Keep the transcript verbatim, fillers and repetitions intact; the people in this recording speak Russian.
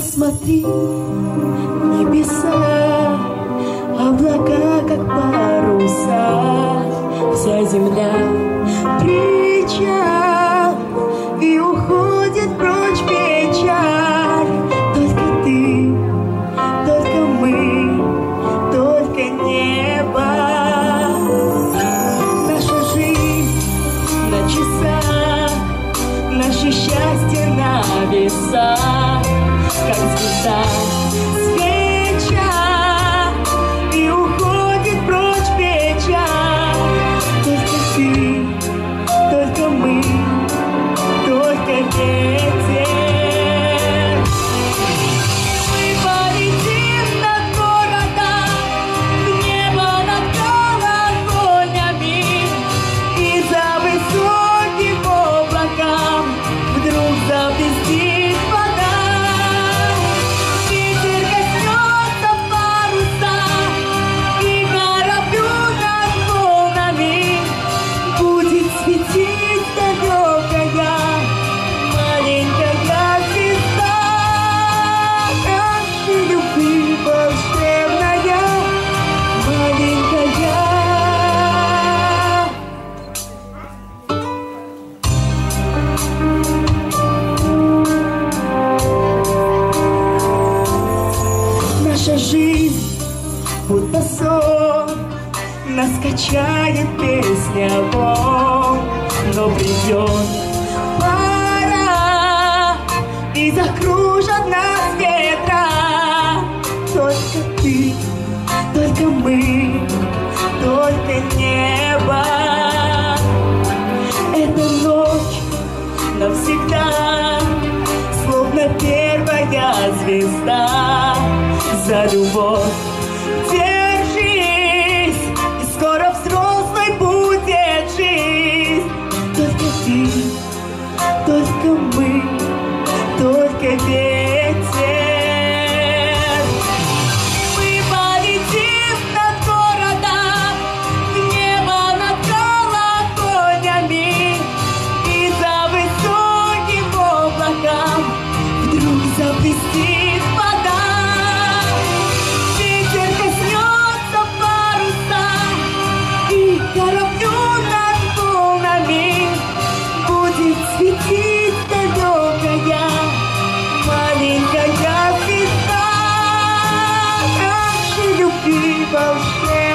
Посмотри в небеса, облака, как паруса, вся земля причал, и уходит прочь печаль. Только ты, только мы, только небо. Наша жизнь на часах, наше счастье на весах, как звезда свеча, и уходит прочь печаль. Только ты, только мы, только ветер. Мы полетим над городом, в небо над колокольнями, и за высоким облаком вдруг заблестит вода. Наша жизнь будто сон, нас качает песня волн, но придет пора, и закружат нас ветра. Только ты, только мы, только небо. Эта ночь навсегда, словно первая звезда. За любовь держись, и скоро взрослой будет жизнь. Только ты, только мы, только ветер. Мы полетим над городом, в небо над колокольнями, и за высоким облаком вдруг заблестит вода. Кораблю над волнами будет светить далекая маленькая звезда нашей любви волшебной.